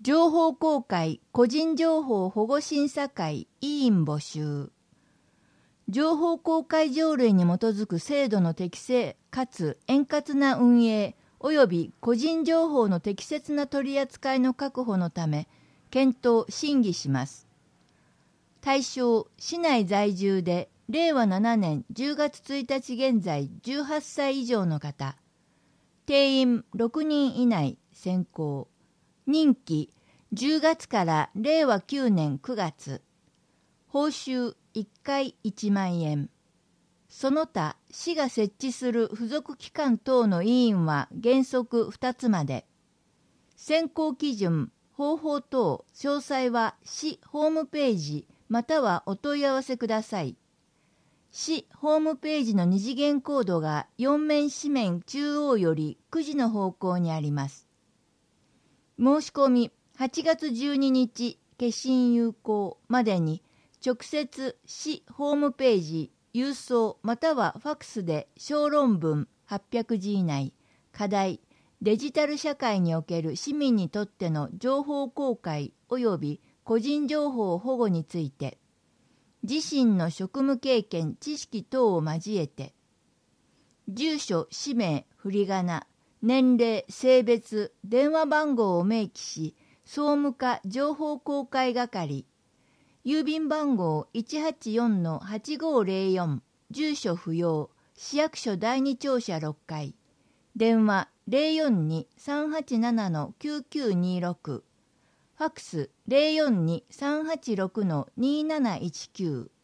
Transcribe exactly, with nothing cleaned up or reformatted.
情報公開個人情報保護審査会委員募集。情報公開条例に基づく制度の適正かつ円滑な運営及び個人情報の適切な取り扱いの確保のため検討・審議します。対象、市内在住でれいわななねんじゅうがつついたち現在じゅうはっさい以上の方。定員ろくにん以内選考。任期じゅうがつかられいわきゅうねんくがつ。報酬いっかいいちまんえん。その他、市が設置する付属機関等の委員は原則ふたつまで。選考基準、方法等、詳細は市ホームページまたはお問い合わせください。市ホームページの二次元コードがよん面紙面中央よりくじの方向にあります。申し込みはちがつじゅうににち消印有効までに直接市ホームページ、郵送またはファクスで小論文はっぴゃくじ以内、課題、デジタル社会における市民にとっての情報公開及び個人情報保護について、自身の職務経験、知識等を交えて、住所、氏名、振り仮名、年齢、性別、電話番号を明記し、総務課情報公開係、郵便番号 いちはちよんのはちごーぜろよん、住所不要、市役所だいに庁舎ろっかい、電話 ゼロよんに さんはちななのきゅうきゅうにろく、ファクス ゼロよんに さんはちろくのになないちきゅう、